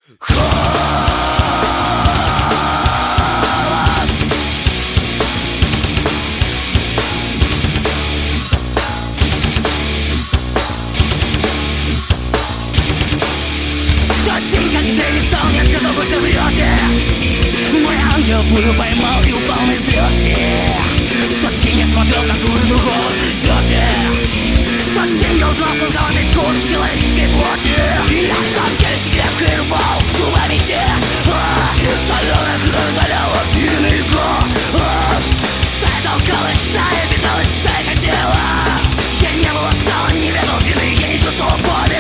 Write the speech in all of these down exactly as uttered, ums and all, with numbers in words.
Больше врете. Мой ангел пулю поймал и упал на взлете. В тот день я смотрел, как вы другого грызете. В тот день я узнал сладковатый вкус человеческой плоти. И я сжал челюсть крепко и рвал зубами те. А, и соленая кровь удаляла длинный год. Стая толкалась, стая питалась, стая хотела. Я не был усталым, не ведал вины, я не чувствовал боли.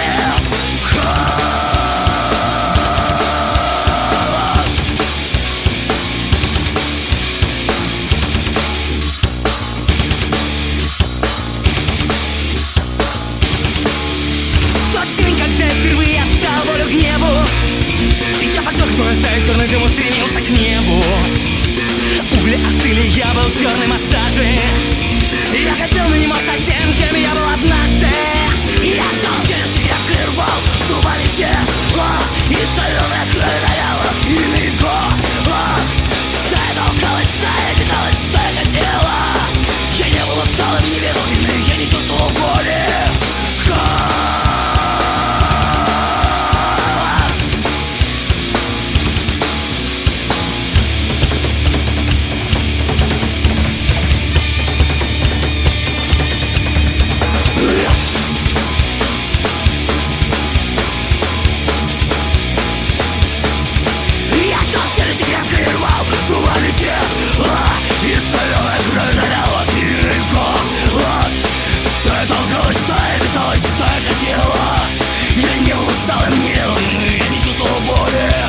Стая черный дым устремился к небу. Угли остыли, я был черным от сажи. Я хотел наниматься тем, кем я был однажды. Я сжал челюсть и крепко рвал зубами тело. И соленая кровь роляла сильный год. Стая толкалась, стая питалась, стая хотела. Я не был усталым, не верил вины, я не чувствовал боли. И соленая кровь роляла сильный год. Стая толкалась, стая питалась, стая хотела. Я не был усталым, не верил вины, я не чувствовал боли.